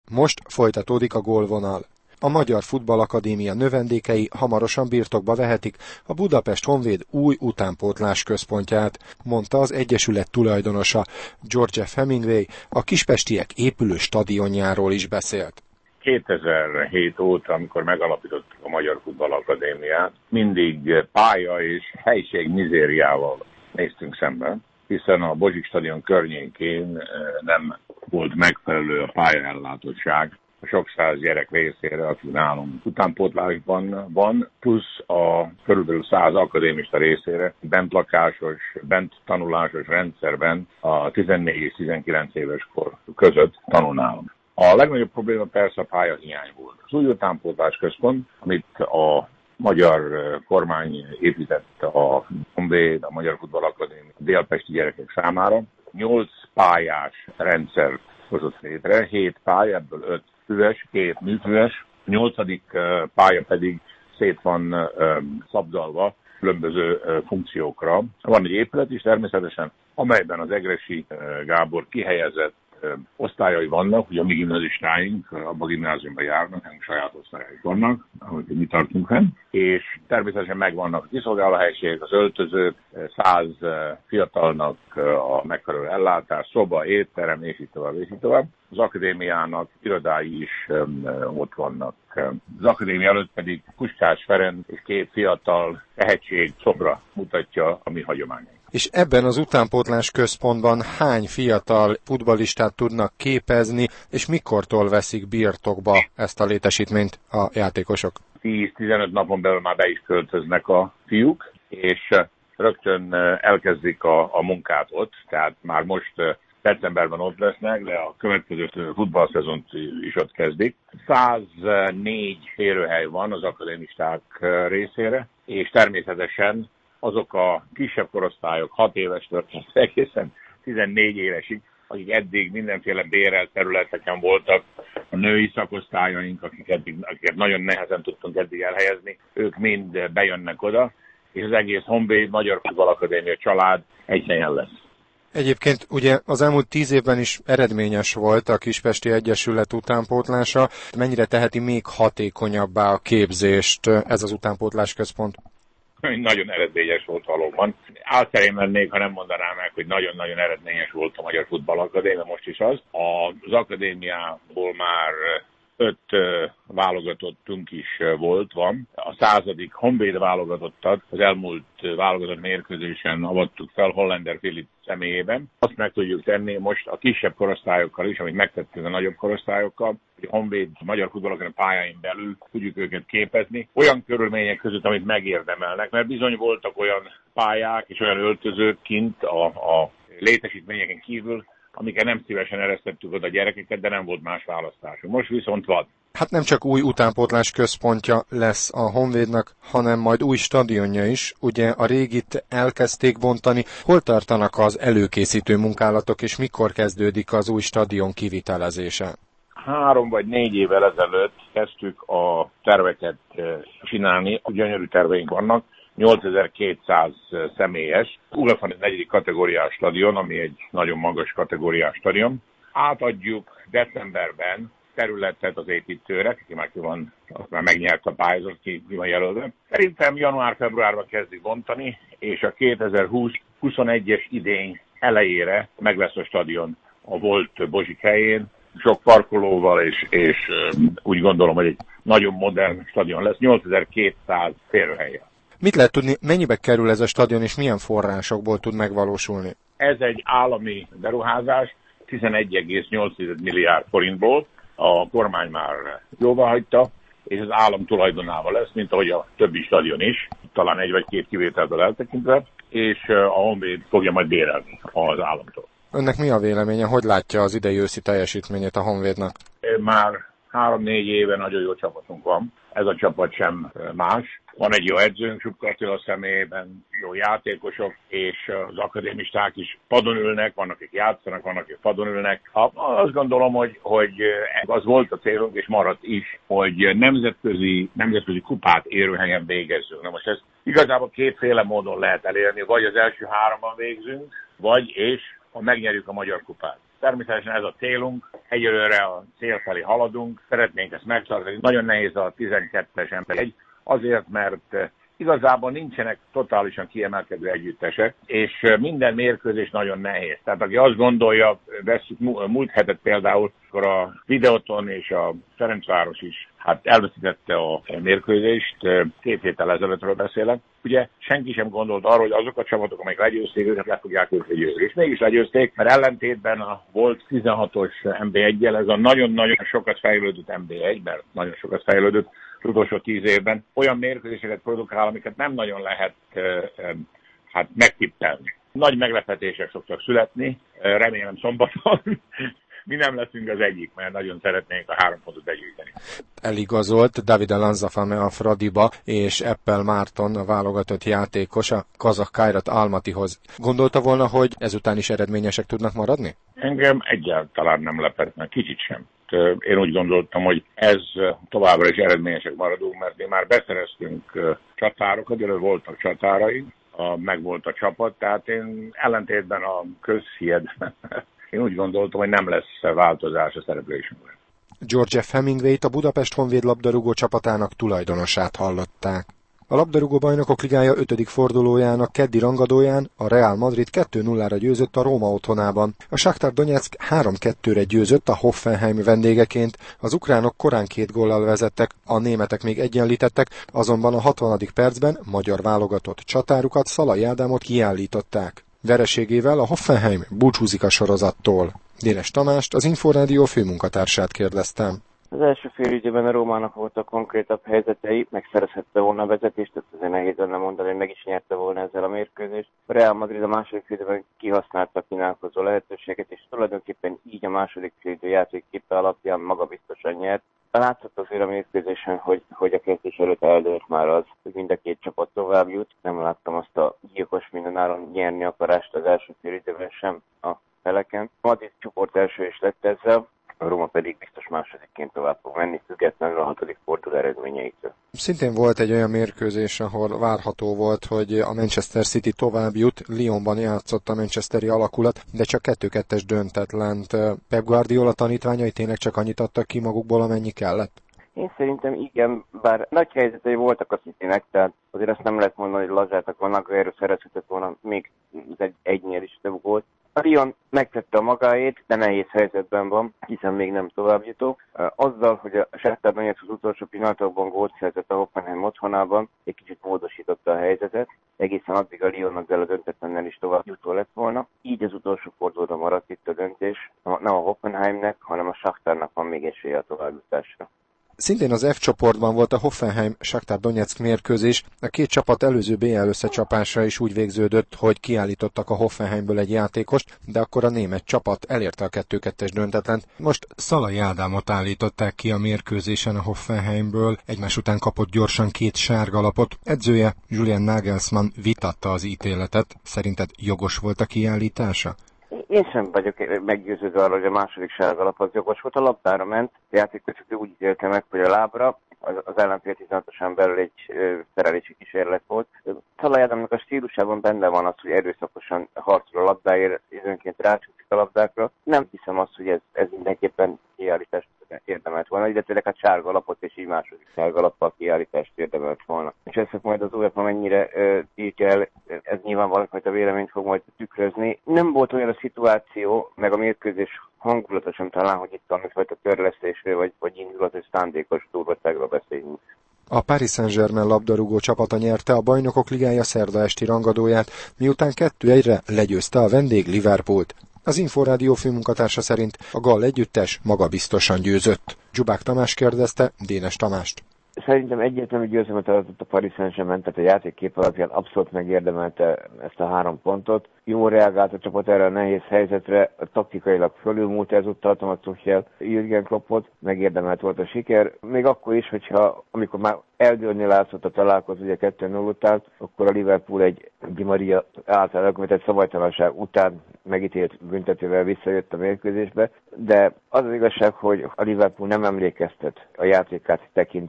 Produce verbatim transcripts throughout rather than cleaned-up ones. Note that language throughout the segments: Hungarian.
Most folytatódik a gólvonal. A Magyar Futballakadémia növendékei hamarosan birtokba vehetik a Budapest Honvéd új utánpótlás központját, mondta az egyesület tulajdonosa. George F. Hemingway a kispestiek épülő stadionjáról is beszélt. kétezer-hét óta, amikor megalapítottuk a Magyar Futballakadémiát, mindig pálya és helység mizériával néztünk szemben, hiszen a Bozsik stadion környékén nem volt megfelelő a pályaellátottság a sok száz gyerek részére, aki nálunk utánpótlásban van, plusz a körülbelül száz akadémista részére bentlakásos, bent tanulásos rendszerben a tizennégy és tizenkilenc éves kor között tanul nálunk. A legnagyobb probléma persze a pályahiány volt. Az új utánpótlás központ, amit a magyar kormány épített a Honvéd, a Magyar Futballakadémia, a délpesti gyerekek számára, nyolc pályás rendszert hozott létre, hét pálya, ebből öt füves, két műfüves, a nyolcadik pálya pedig szét van szabdalva különböző funkciókra. Van egy épület is természetesen, amelyben az Egressy Gábor kihelyezett osztályai vannak, ugye a mi gimnazistáink abban a gimnáziumban járnak, nekünk saját osztályaik vannak, ahogy mi tartunk fenn, és természetesen megvannak a kiszolgálóhelyiségek, az öltözők, száz fiatalnak a megfelelő ellátás, szoba, étterem, és így tovább, és így tovább. Az akadémiának irodái is ott vannak. Az akadémia előtt pedig Puskás Ferenc és két fiatal tehetség szobra mutatja a mi hagyományainkat. És ebben az utánpótlás központban hány fiatal futballistát tudnak képezni, és mikortól veszik birtokba ezt a létesítményt a játékosok? tíz-tizenöt napon belül már be is költöznek a fiúk, és rögtön elkezdik a, a munkát ott, tehát már most decemberben ott lesznek, de a következő futballszezont is ott kezdik. száznégy férőhely van az akadémisták részére, és természetesen azok a kisebb korosztályok, hat évestől egészen tizennégy évesig, akik eddig mindenféle bérelt területeken voltak, a női szakosztályaink, akik eddig, akiket nagyon nehezen tudtunk eddig elhelyezni, ők mind bejönnek oda, és az egész Honvéd Magyar Futballakadémia család egy helyen lesz. Egyébként ugye az elmúlt tíz évben is eredményes volt a Kispesti Egyesület utánpótlása. Mennyire teheti még hatékonyabbá a képzést ez az utánpótlás központ? Nagyon eredményes volt valóban. Álszerém lennék, ha nem mondanám meg, hogy nagyon-nagyon eredményes volt a Magyar Futballakadémia, most is az. Az akadémiából már öt válogatottunk is volt, van. A századik Honvéd válogatottat az elmúlt válogatott mérkőzésen avattuk fel Hollander Filip személyében. Azt meg tudjuk tenni most a kisebb korosztályokkal is, amit megtettünk a nagyobb korosztályokkal, hogy a Honvéd a Magyar Futballakadémia pályáin belül tudjuk őket képezni, olyan körülmények között, amit megérdemelnek, mert bizony voltak olyan pályák és olyan öltözők kint a, a létesítményeken kívül, amiket nem szívesen eresztettük oda a gyerekeket, de nem volt más választásunk. Most viszont van. Hát nem csak új utánpótlás központja lesz a Honvédnak, hanem majd új stadionja is. Ugye a régit elkezdték bontani. Hol tartanak az előkészítő munkálatok, és mikor kezdődik az új stadion kivitelezése? Három vagy négy évvel ezelőtt kezdtük a terveket csinálni. Gyönyörű terveink vannak. nyolcezer-kétszáz személyes, UEFA negyedik kategóriás stadion, ami egy nagyon magas kategóriás stadion. Átadjuk decemberben területet az építőre, aki már, ki van, már megnyert a pályázat, ki, ki van jelölve. Szerintem január-februárban kezdik bontani, és a kétezer-húsz-huszonegyes idény elejére meg lesz a stadion a volt Bozsik helyén, sok parkolóval, és, és úgy gondolom, hogy egy nagyon modern stadion lesz, nyolcezer-kétszáz férőhelyen. Mit lehet tudni, mennyibe kerül ez a stadion, és milyen forrásokból tud megvalósulni? Ez egy állami beruházás, tizenegy egész nyolc milliárd forintból. A kormány már jóváhagyta, és az állam tulajdonában lesz, mint ahogy a többi stadion is, talán egy vagy két kivételből eltekintve, és a Honvéd fogja majd bérelni az államtól. Önnek mi a véleménye, hogy látja az idei őszi teljesítményét a Honvédnak? Már három-négy éve nagyon jó csapatunk van. Ez a csapat sem más. Van egy jó edzőnk, Supka Attila személyében, jó játékosok, és az akadémisták is padon ülnek, vannak, akik játszanak, vannak, akik padon ülnek. Azt gondolom, hogy, hogy az volt a célunk, és maradt is, hogy nemzetközi, nemzetközi kupát érő helyen végezzünk. Na most ezt igazából kétféle módon lehet elérni, vagy az első háromban végzünk, vagy és ha megnyerjük a Magyar Kupát. Természetesen ez a célunk, egyelőre a cél felé haladunk, szeretnénk ezt megtartani. Nagyon nehéz a tizenkettes ember egy, azért, mert igazából nincsenek totálisan kiemelkedő együttesek, és minden mérkőzés nagyon nehéz. Tehát aki azt gondolja, veszük múlt hetet például, akkor a Videoton és a Ferencváros is hát elveszítette a mérkőzést, két héttel ezelőttről beszélek. Ugye senki sem gondolt arra, hogy azok a csapatok, amelyek legyőzték őket, le fogják őket győzni. És mégis legyőzték, mert ellentétben a volt tizenhatos en bé egyel, ez a nagyon-nagyon sokat fejlődött en bé egy, mert nagyon sokat fejlődött az utolsó tíz évben, olyan mérkőzéseket produkál, amiket nem nagyon lehet hát megtippelni. Nagy meglepetések szoktak születni, remélem szombaton. Mi nem leszünk az egyik, mert nagyon szeretnénk a három pontot begyűjteni. Eligazolt Davide Lanzafame a Fradiba, és Eppel Márton, a válogatott játékos a kazakh Kairat Almatyhoz. Gondolta volna, hogy ezután is eredményesek tudnak maradni? Engem egyáltalán nem lepett meg, kicsit sem. Én úgy gondoltam, hogy ez továbbra is eredményesek maradunk, mert mi már beszereztünk csatárokat, illetve voltak csatáraink, meg volt a csapat, tehát én ellentétben a közhieddel én úgy gondoltam, hogy nem lesz változás a szereplésünkben. George F. Hemingway-t, a Budapest Honvéd labdarúgó csapatának tulajdonosát hallották. A labdarúgó bajnokok ligája ötödik fordulójának keddi rangadóján a Real Madrid kettő nullára győzött a Róma otthonában. A Shakhtar Donetsk három kettőre győzött a Hoffenheim vendégeként, az ukránok korán két góllal vezettek, a németek még egyenlítettek, azonban a hatvanadik percben magyar válogatott csatárukat, Szalai Ádámot kiállították. Vereségével a Hoffenheim búcsúzik a sorozattól. Dénes Tamást, az Inforádió főmunkatársát kérdeztem. Az első fél időben a Rómának voltak konkrétabb helyzetei, megszerezhette volna a vezetést, tehát azért nehéz lenne mondani, hogy meg is nyerte volna ezzel a mérkőzést. A Real Madrid a második fél időben kihasználta a kínálkozó lehetőséget, és tulajdonképpen így a második fél idő játékképe alapján magabiztosan nyert. Látszott azért a mérkőzésen, hogy, hogy a kezdés előtt eldőlt már az, hogy mind a két csapat tovább jut. Nem láttam azt a gyilkos mindenáron nyerni akarást az első fél időben sem a feleken. Madrid csoport első is lett ezzel, a Róma pedig biztos másodikként tovább fog menni, függetlenül a hatodik forduló eredményeitől. Szintén volt egy olyan mérkőzés, ahol várható volt, hogy a Manchester City tovább jut, Lyonban játszott a manchesteri alakulat, de csak kettő kettes döntetlent. Pep Guardiola tanítványai tényleg csak annyit adtak ki magukból, amennyi kellett? Én szerintem igen, bár nagy helyzetei voltak a Citynek, tehát azért azt nem lehet mondani, hogy lazátak vannak, erről szerezhetett volna még egy egynél is több gólt. A Lyon megtette a magáét, de nehéz helyzetben van, hiszen még nem továbbjutó. Azzal, hogy a Shakhtar Donetsk az utolsó pillanatokban gólt szerzett a Hoffenheim otthonában, egy kicsit módosította a helyzetet, egészen addig a Lyonnak del a döntetlennel is továbbjutó lett volna. Így az utolsó fordulóra maradt itt a döntés. Nem a Hoffenheimnek, hanem a Shakhtarnak van még esélye a továbbjutásra. Szintén az F csoportban volt a Hoffenheim-Shakhtar Donetsk mérkőzés. A két csapat előző bé el összecsapása is úgy végződött, hogy kiállítottak a Hoffenheimből egy játékost, de akkor a német csapat elérte a kettő kettes döntetlent. Most Szalai Ádámot állították ki a mérkőzésen a Hoffenheimből, egymás után kapott gyorsan két sárga lapot. Edzője Julian Nagelsmann vitatta az ítéletet. Szerinted jogos volt a kiállítása? Én sem vagyok meggyőződve arra, hogy a második sárgalap az jogos volt. A labdára ment, a játékosok úgy ítélte meg, hogy a lábra, az, az ellenfél tizenhatosan belül egy szerelési kísérlet volt. Szalai Ádámnak a stílusában benne van az, hogy erőszakosan harcol a labdáért, időnként rácsúszik a labdákra. Nem hiszem azt, hogy ez, ez mindenképpen kiállítást érdemelt volna, illetve hát sárga lapot és így második sárga lappal kiállítást érdemelt volna. És ezt majd az UEFA mennyire tiltja el, ez nyilván valamifajta véleményt fog majd tükrözni. Nem volt olyan a szituáció, meg a mérkőzés hangulatosan talán, hogy itt valamifajta törlesztésről, vagy, vagy indulatos szándékos durvaságról beszéljünk. A Paris Saint-Germain labdarúgó csapata nyerte a Bajnokok Ligája szerda esti rangadóját, miután kettő egyre legyőzte a vendég Liverpoolt. Az Inforádió főmunkatársa szerint a gall együttes magabiztosan győzött. Dzsubák Tamás kérdezte Dénes Tamást. Szerintem egyértelmű győzelmet adott a Paris Saint-Germain, tehát a játékkép alapján abszolút megérdemelte ezt a három pontot. Jól reagált a csapat erre a nehéz helyzetre, taktikailag fölülmúlt ezúttal Thomas Tuchel Jürgen Kloppot, megérdemelt volt a siker. Még akkor is, hogyha amikor már eldőlni látszott a találkozó, ugye kettő null után, akkor a Liverpool egy Di Maria által elkövetett szabálytalanság után megítélt büntetővel visszajött a mérkőzésbe, de az az igazság, hogy a Liverpool nem emlékeztet a játékát tekintve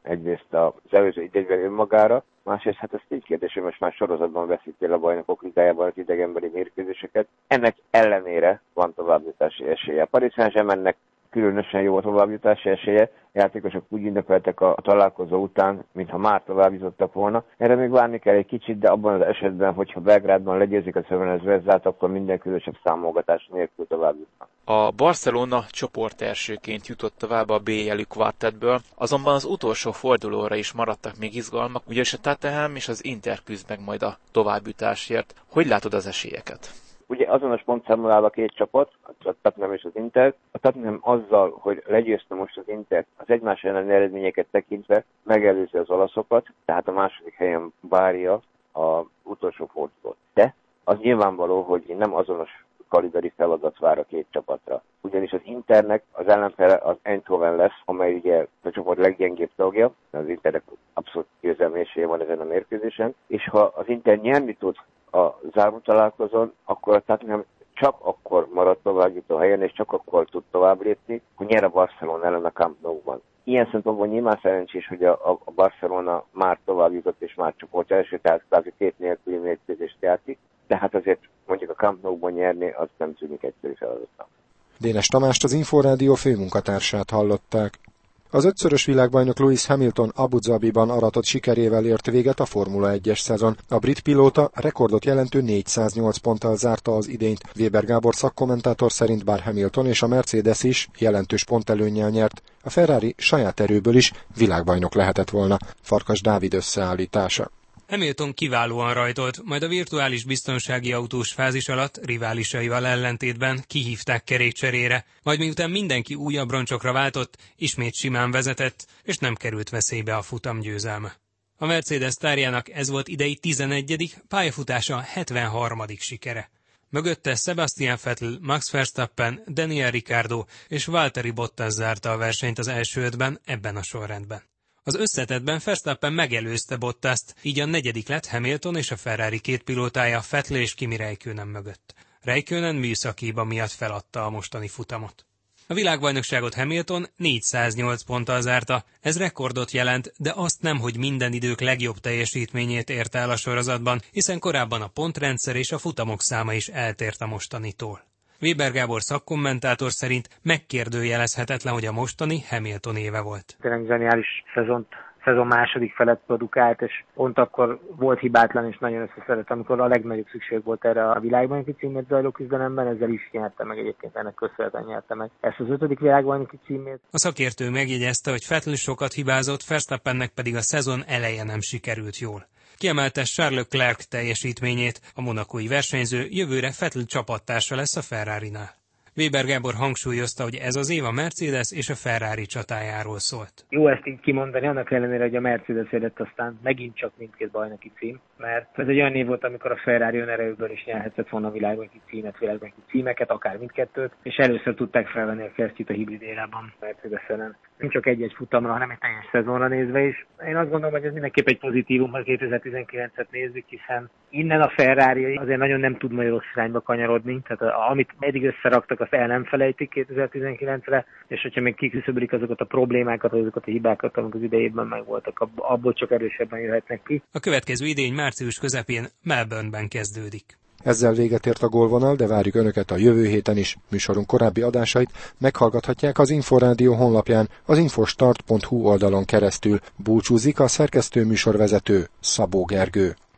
egyrészt az előző idényben önmagára, másrészt hát ez így kérdés, hogy most már sorozatban veszítél a Bajnokok Ligájában az idegenbeli mérkőzéseket. Ennek ellenére van továbbjutási esélye. A Paris Saint-Germainnek különösen jó a továbbjutási esélye. Játékosok úgy ünnepeltek a találkozó után, mintha már továbbjutottak volna. Erre még várni kell egy kicsit, de abban az esetben, hogyha Belgrádban legyőzik a Crvena Zvezdát, akkor minden különösebb számolgatás nélkül továbbjutnak. A Barcelona csoportelsőként jutott tovább a B-jelű kvartettből, azonban az utolsó fordulóra is maradtak még izgalmak, ugyanis a Tottenham és az Inter küzd meg majd a továbbjutásért. Hogy látod az esélyeket? Ugye azonos pontszámmal áll a két csapat, a Tottenham és az Inter. A Tottenham azzal, hogy legyőzte most az Inter, az egymás elleni eredményeket tekintve megelőzi az olaszokat, tehát a második helyen várja az utolsó fordulót. De az nyilvánvaló, hogy nem azonos kaliberi feladat vár a két csapatra. Ugyanis az Internek az ellenfele az Eindhoven lesz, amely ugye a csoport leggyengébb tagja, az Internek abszolút győzelmi esélye van ezen a mérkőzésen, és ha az Inter nyerni tud a záró találkozón, akkor a Tottenham csak akkor marad továbbjutó helyen, és csak akkor tud tovább lépni, hogy nyer a Barcelona ellen a Camp Nou-ban. Ilyen szempontból nyilván szerencsés, hogy a, a Barcelona már tovább jutott, és már csoport első, tehát kvázi két nélküli mérkőzést játszik, de hát azért mondjuk a Camp Nou-ban nyerni, az nem tűnik egyszerű feladatnak. Dénes Tamást, az Inforádió főmunkatársát hallották. Az ötszörös világbajnok Lewis Hamilton Abu Dhabiban aratott sikerével ért véget a Formula egyes szezon. A brit pilóta rekordot jelentő négyszáznyolc ponttal zárta az idényt. Weber Gábor szakkommentátor szerint bár Hamilton és a Mercedes is jelentős pontelőnnyel nyert, a Ferrari saját erőből is világbajnok lehetett volna. Farkas Dávid összeállítása. Hamilton kiválóan rajtolt, majd a virtuális biztonsági autós fázis alatt riválisaival ellentétben kihívták kerékcserére, majd miután mindenki újabb roncsokra váltott, ismét simán vezetett, és nem került veszélybe a futam győzelme. A Mercedes sztárjának ez volt idei tizenegyedik, pályafutása hetvenharmadik sikere. Mögötte Sebastian Vettel, Max Verstappen, Daniel Ricciardo és Valtteri Bottas zárta a versenyt az első ötben ebben a sorrendben. Az összetettben Verstappen megelőzte Bottast, így a negyedik lett Hamilton és a Ferrari két pilótája Vettel és Kimi Räikkönen mögött. Räikkönen műszaki hiba miatt feladta a mostani futamot. A világbajnokságot Hamilton négyszáznyolc ponttal zárta, ez rekordot jelent, de azt nem, hogy minden idők legjobb teljesítményét érte el a sorozatban, hiszen korábban a pontrendszer és a futamok száma is eltért a mostanitól. Weber Gábor szakkommentátor szerint megkérdőjelezhetetlen, hogy a mostani Hamilton éve volt. Tényleg zseniális szezont, szezon második felett produkált, és pont akkor volt hibátlan és nagyon összeszedett, amikor a legnagyobb szükség volt erre a világbajnoki címért zajló küzdelemben, ezzel is nyerte meg, egyébként ennek köszönhetően nyerte meg ezt az ötödik világbajnoki címét. A szakértő megjegyezte, hogy Vettel sokat hibázott, Verstappennek pedig a szezon eleje nem sikerült jól. Kiemelte Charles Leclerc teljesítményét, a monakói versenyző jövőre Vettel csapattársa lesz a Ferrarinál. Weber Gábor hangsúlyozta, hogy ez az év a Mercedes és a Ferrari csatájáról szólt. Jó ezt így kimondani, annak ellenére, hogy a Mercedes érett aztán megint csak mindkét bajnoki cím, mert ez egy olyan év volt, amikor a Ferrari önerőből is nyerhetett volna a világbajnoki címet, világbajnoki címeket, akár mindkettőt, és először tudták felvenni a kesztyűt a hibrid érában Mercedes ellen. Nem csak egy-egy futamra, hanem egy teljes szezonra nézve is. Én azt gondolom, hogy ez mindenképp egy pozitívum, ha kétezer-tizenkilencet nézzük, hiszen innen a Ferrari azért nagyon nem tud majd rossz irányba kanyarodni, tehát amit eddig összeraktak, azt el nem felejtik kétezer-tizenkilencre, és hogyha még kiküszöbölik azokat a problémákat, azokat a hibákat, amik az idejében megvoltak, abból csak erősebben jöhetnek ki. A következő idény március közepén Melbourneben kezdődik. Ezzel véget ért a gólvonal, de várjuk Önöket a jövő héten is. Műsorunk korábbi adásait meghallgathatják az Inforádió honlapján, az infostart pont hu oldalon keresztül. Búcsúzik a szerkesztő műsorvezető Szabó Gergő.